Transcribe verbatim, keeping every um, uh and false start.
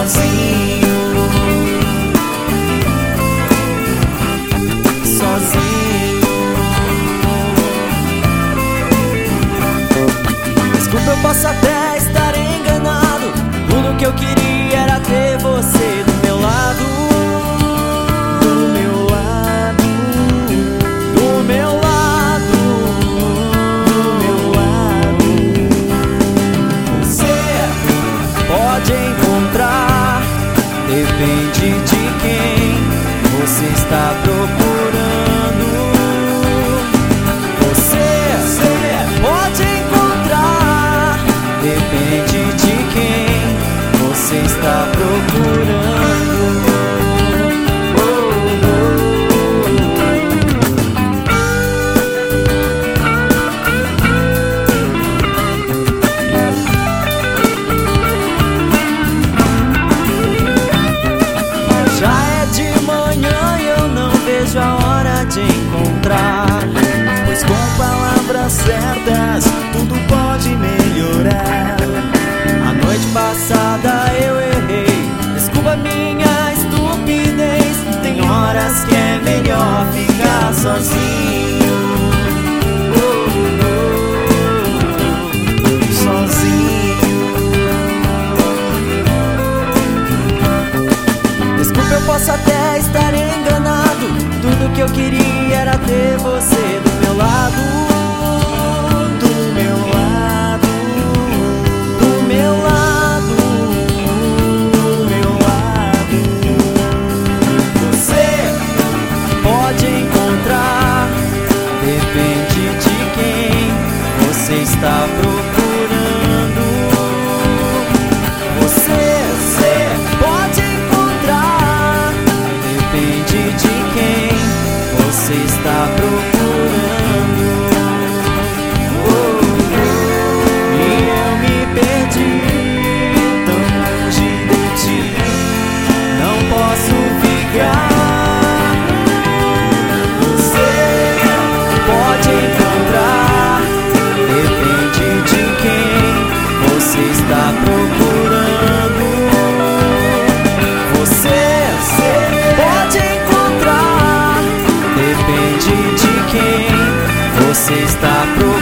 sozinho, sozinho. Desculpa, eu posso até estar enganado. Tudo que eu queria era ter você do meu lado, do meu lado, do meu lado, do meu lado. Você pode encontrar, depende de quem você está procurando. Você, você pode encontrar, depende de quem você está procurando. Oh, oh, Já é de manhã e eu não vejo a hora de encontrar, pois com palavras certas tudo pode melhorar. A noite passada eu errei, desculpa minha estupidez. Tem horas que é melhor ficar sozinho, oh, oh, sozinho. Desculpa, eu posso até estar enganado. Tudo que eu queria era ter você do meu lado, do meu lado, do meu lado, do meu lado. Você pode encontrar, depende de quem você está procurando. Você, você pode encontrar, depende de quem você está procurando. Está procurando. Você, você pode encontrar, depende de quem você está procurando.